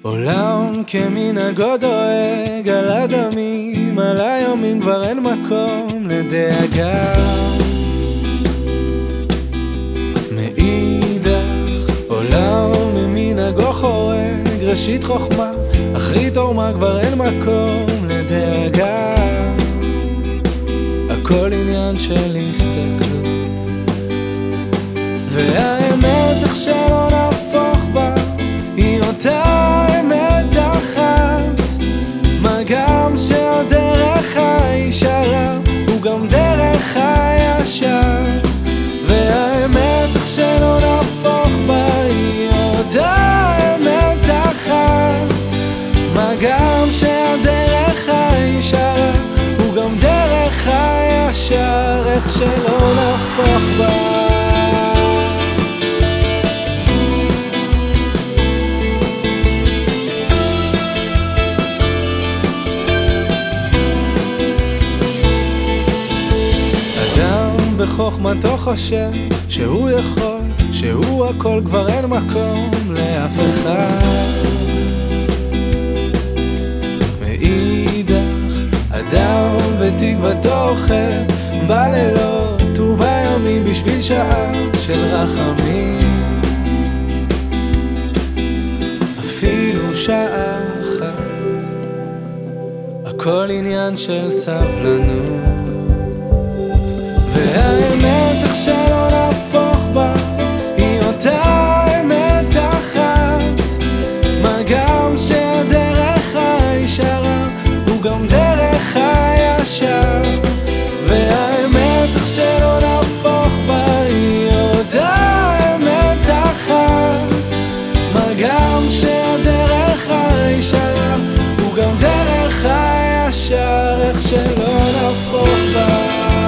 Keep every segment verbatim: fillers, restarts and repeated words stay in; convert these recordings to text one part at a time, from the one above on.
עולם כמנהגו דואג על הדמים, על היומים כבר אין מקום לדאגה. מאידך עולם ממנהגו חורג, ראשית חוכמה, אחרית עורמה כבר אין מקום לדאגה. הכל עניין של הסתכלות, והאמת איך שלא נהפוך בה היא אותה אמת אחת. מה גם שהדרך הישרה הוא גם דרך הישר, והאמת איך שלא נהפוך בה היא אותה אמת אחת. מה גם שהדרך הישרה הוא גם דרך הישר, איך שלא נהפוך בה. בחוכמתו חושב שהוא יכול, שהוא הכל, כבר אין מקום לאף אחד. מאידך אדם בתקוותו אוחז בלילות ובימים בשביל שעה של רחמים. אפילו שעה אחת, הכל עניין של סבלנות. והאמת איך שלא נהפוך בה היא אותה אמת אחת. מה גם שהדרך הישרה הוא גם דרך הישר, והאמת איך שלא נהפוך בה היא אותה אמת אחת. מה גם שהדרך הישרה הוא גם דרך הישר, איך שלא נהפוך בה.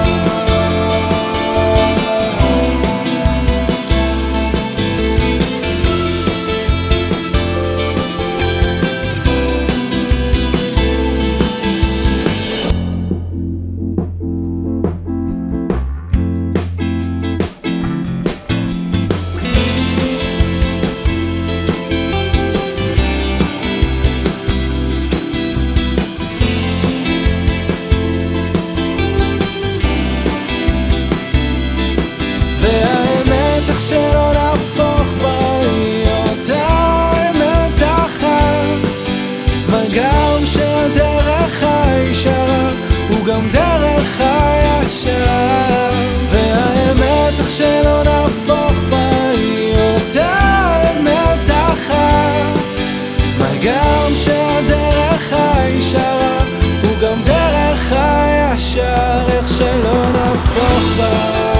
והאמת איך שלא נהפוך בה היא אותה אמת אחת. מה גם שהדרך הישרה הוא גם דרך הישר, והאמת איך שלא נהפוך בה היא אותה אמת אחת. מה גם שהדרך הישרה הוא גם דרך הישר, איך שלא נהפוך בה.